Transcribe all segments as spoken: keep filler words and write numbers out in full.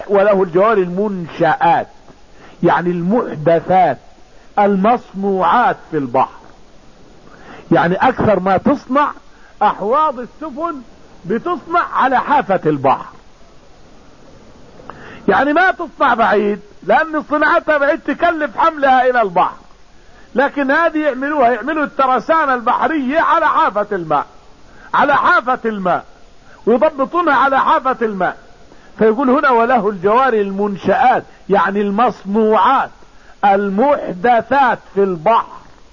وله الجوار المنشآت يعني المحدثات المصنوعات في البحر. يعني اكثر ما تصنع احواض السفن بتصنع على حافة البحر، يعني ما تصنع بعيد لان صناعتها بعيد تكلف حملها الى البحر، لكن هذه يعملوها يعملوا الترسانة البحرية على حافة الماء، على حافة الماء ويضبطونها على حافة الماء. فيقول هنا وله الجواري المنشآت يعني المصنوعات المحدثات في البحر.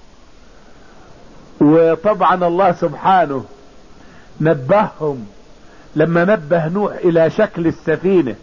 وطبعا الله سبحانه نبههم لما نبه نوح الى شكل السفينة،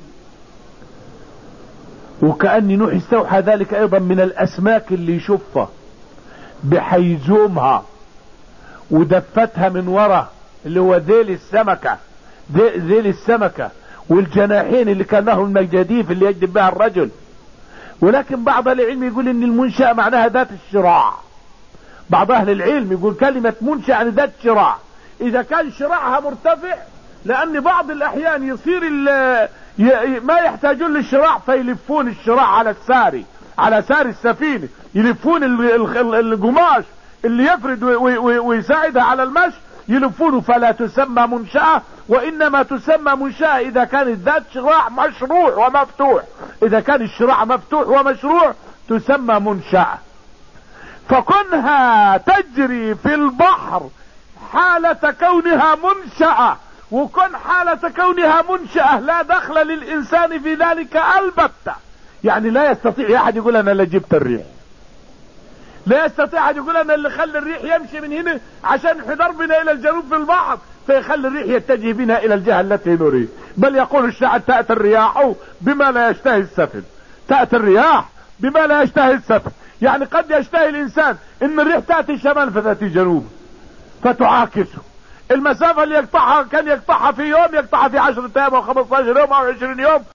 وكأن نوح استوحى ذلك ايضا من الاسماك اللي يشوفها بحيزومها ودفتها من ورا اللي هو ذيل السمكة، ذيل السمكة والجناحين اللي كان لهم المجاديف اللي يجذب بها الرجل. ولكن بعض اهل العلم يقول ان المنشأ معناها ذات الشراع. بعض اهل العلم يقول كلمة منشأ يعني ذات شراع، اذا كان شراعها مرتفع، لان بعض الاحيان يصير ما يحتاجون للشراع فيلفون الشراع على الساري، على ساري السفينة يلفون القماش اللي يفرد ويساعدها على المشي يلفونه، فلا تسمى منشأة، وانما تسمى منشأة اذا كانت ذات شراع مشروع ومفتوح. اذا كان الشراع مفتوح ومشروع تسمى منشأة. فكونها تجري في البحر حالة كونها منشأة، وكن حالة كونها منشأة لا دخل للانسان في ذلك البتة. يعني لا يستطيع احد يقول انا اللي جبت الريح، لا يستطيع احد يقول انا اللي خلى الريح يمشي من هنا عشان انحدار بنا الى الجنوب في البحر فيخلي الريح يتجه بنا الى الجهة التي نريد. بل يقول الشاعر تأتي الرياح بما لا يشتهي السفن، تأتي الرياح بما لا يشتهي السفن. يعني قد يشتهي الانسان ان الريح تأتي شمال فتأتي جنوب فتعاكسه. المسافة اللي يقطعها كان يقطعها في يوم يقطعها في عشرة ايام او خمسة عشر يوم او عشرين يوم.